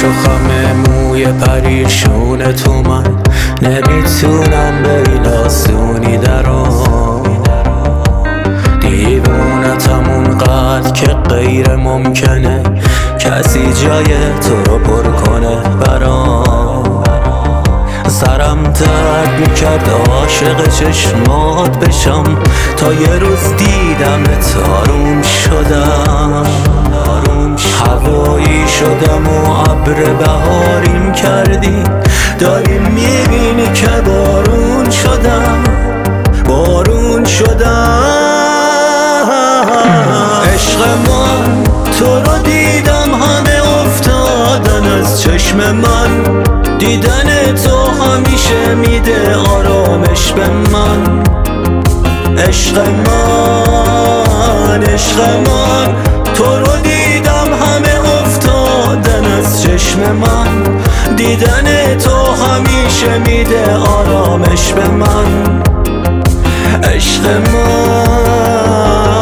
چو خم موی پریشون تو من نمیتونم به این آسونی درام. دیوونتم اونقدر که غیر ممکنه کسی جای تو رو پر کنه برام. سرم درد میکرد عاشق چشمات بشم تا یه روز دیدمت آروم شدم. هوایی شدم و ابر بهاریم کردی، داری میبینی که بارون شدم. عشق من تو رو دیدم همه افتادن از چشم من. دیدن تو همیشه میده آرامش به من. عشق من تو رو دیدم همه افتادن از چشم من. دیدن تو همیشه میده آرامش به من. عشق من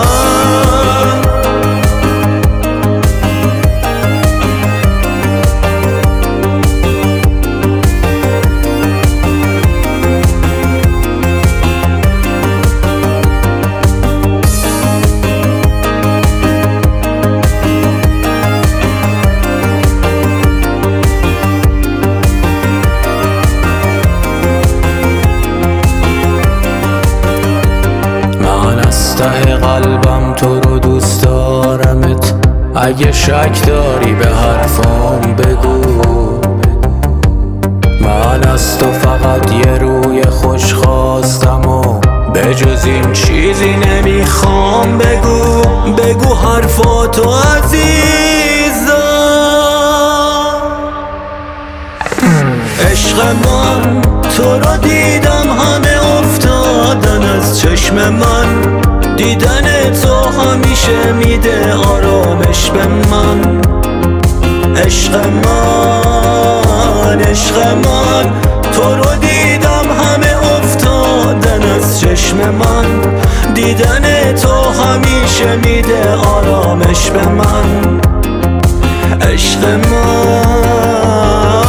ته قلبم تو رو دوست دارمت. اگه شک داری به حرفام بگو. من از تو فقط یه روی خوش خواستم و به جز این چیزی نمیخوام. بگو حرفاتو عزیزم. عشق من تو رو دیدم همه افتادن از چشم من. دیدن تو همیشه میده آرامش به من. عشق من تو رو دیدم همه افتادن از چشم من. دیدن تو همیشه میده آرامش به من. عشق من